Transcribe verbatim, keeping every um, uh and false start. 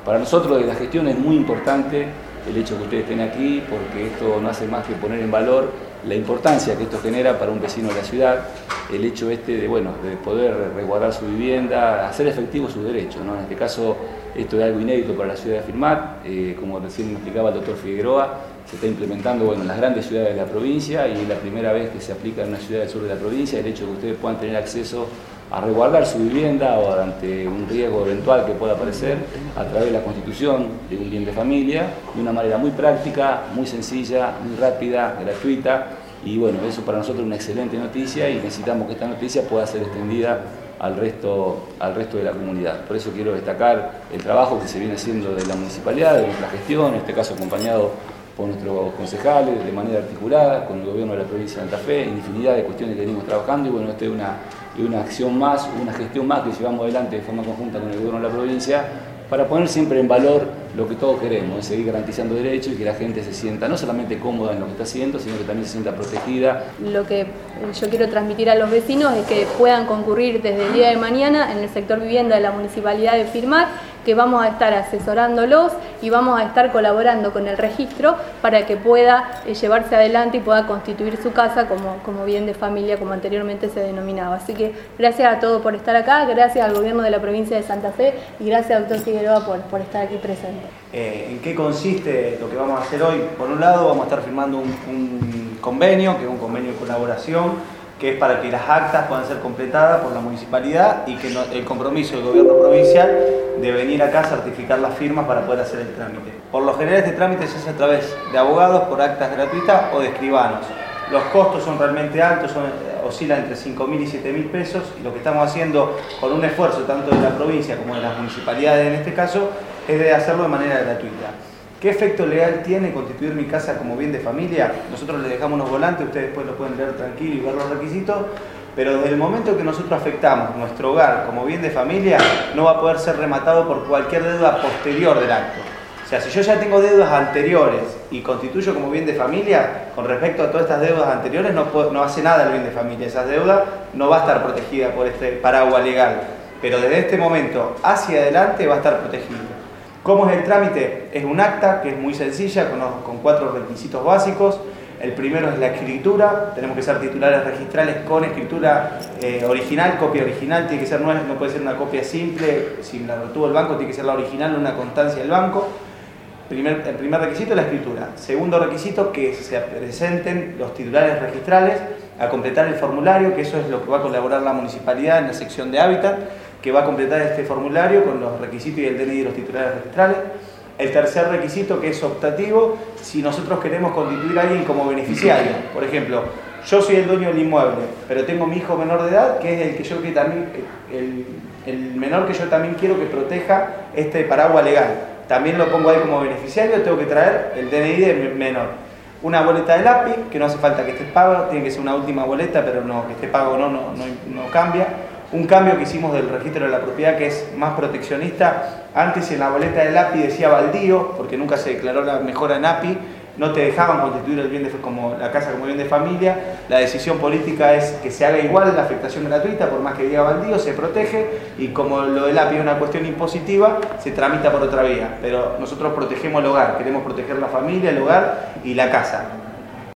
Para nosotros de la gestión es muy importante el hecho que ustedes estén aquí, porque esto no hace más que poner en valor la importancia que esto genera para un vecino de la ciudad, el hecho este de, bueno, de poder resguardar su vivienda, hacer efectivo sus derechos, ¿no? En este caso, esto es algo inédito para la ciudad de Afirmat, eh, como recién me explicaba el doctor Figueroa, se está implementando, bueno, en las grandes ciudades de la provincia, y es la primera vez que se aplica en una ciudad del sur de la provincia, el hecho de que ustedes puedan tener acceso a resguardar su vivienda o ante un riesgo eventual que pueda aparecer a través de la constitución de un bien de familia, de una manera muy práctica, muy sencilla, muy rápida, gratuita, y bueno, eso para nosotros es una excelente noticia y necesitamos que esta noticia pueda ser extendida al resto, al resto de la comunidad. Por eso quiero destacar el trabajo que se viene haciendo de la municipalidad, de nuestra gestión, en este caso acompañado por nuestros concejales, de manera articulada, con el gobierno de la provincia de Santa Fe, en infinidad de cuestiones que venimos trabajando, y bueno, esta es una, una acción más, una gestión más que llevamos adelante de forma conjunta con el gobierno de la provincia, para poner siempre en valor lo que todos queremos, es seguir garantizando derechos y que la gente se sienta no solamente cómoda en lo que está haciendo, sino que también se sienta protegida. Lo que yo quiero transmitir a los vecinos es que puedan concurrir desde el día de mañana en el sector vivienda de la Municipalidad de Afirmat, que vamos a estar asesorándolos y vamos a estar colaborando con el registro para que pueda eh, llevarse adelante y pueda constituir su casa como, como bien de familia, como anteriormente se denominaba. Así que gracias a todos por estar acá, gracias al gobierno de la provincia de Santa Fe y gracias al doctor Figueroa por, por estar aquí presente. Eh, ¿En qué consiste lo que vamos a hacer hoy? Por un lado, vamos a estar firmando un, un convenio, que es un convenio de colaboración, que es para que las actas puedan ser completadas por la municipalidad y que no, el compromiso del gobierno provincial de venir acá a certificar las firmas para poder hacer el trámite. Por lo general este trámite se hace a través de abogados por actas gratuitas o de escribanos. Los costos son realmente altos, son, oscilan entre cinco mil y siete mil pesos, y lo que estamos haciendo con un esfuerzo tanto de la provincia como de las municipalidades en este caso es de hacerlo de manera gratuita. ¿Qué efecto legal tiene constituir mi casa como bien de familia? Nosotros les dejamos unos volantes, ustedes después lo pueden leer tranquilo y ver los requisitos, pero desde el momento que nosotros afectamos nuestro hogar como bien de familia, no va a poder ser rematado por cualquier deuda posterior del acto. O sea, si yo ya tengo deudas anteriores y constituyo como bien de familia, con respecto a todas estas deudas anteriores no, puedo, no hace nada el bien de familia. Esas deudas no va a estar protegida por este paraguas legal, pero desde este momento hacia adelante va a estar protegido. ¿Cómo es el trámite? Es un acta que es muy sencilla, con, con cuatro requisitos básicos. El primero es la escritura, tenemos que ser titulares registrales con escritura eh, original, copia original, tiene que ser, no, es, no puede ser una copia simple, si la retuvo el banco, tiene que ser la original, una constancia del banco. Primer, el primer requisito es la escritura. Segundo requisito, que se presenten los titulares registrales a completar el formulario, que eso es lo que va a colaborar la municipalidad en la sección de hábitat, que va a completar este formulario con los requisitos y el D N I de los titulares registrales. El tercer requisito, que es optativo, si nosotros queremos constituir a alguien como beneficiario. Por ejemplo, yo soy el dueño del inmueble, pero tengo mi hijo menor de edad, que es el que yo que también, el, el menor que yo también quiero que proteja este paraguas legal. También lo pongo ahí como beneficiario, tengo que traer el D N I del menor. Una boleta de lápiz, que no hace falta que esté pago, tiene que ser una última boleta, pero no, que esté pago no, no, no, no cambia. Un cambio que hicimos del registro de la propiedad, que es más proteccionista. Antes en la boleta de lápiz decía baldío, porque nunca se declaró la mejora en A P I, no te dejaban constituir el bien de, como la casa como bien de familia. La decisión política es que se haga igual la afectación gratuita, por más que diga baldío, se protege, y como lo del A P I es una cuestión impositiva, se tramita por otra vía. Pero nosotros protegemos el hogar, queremos proteger la familia, el hogar y la casa.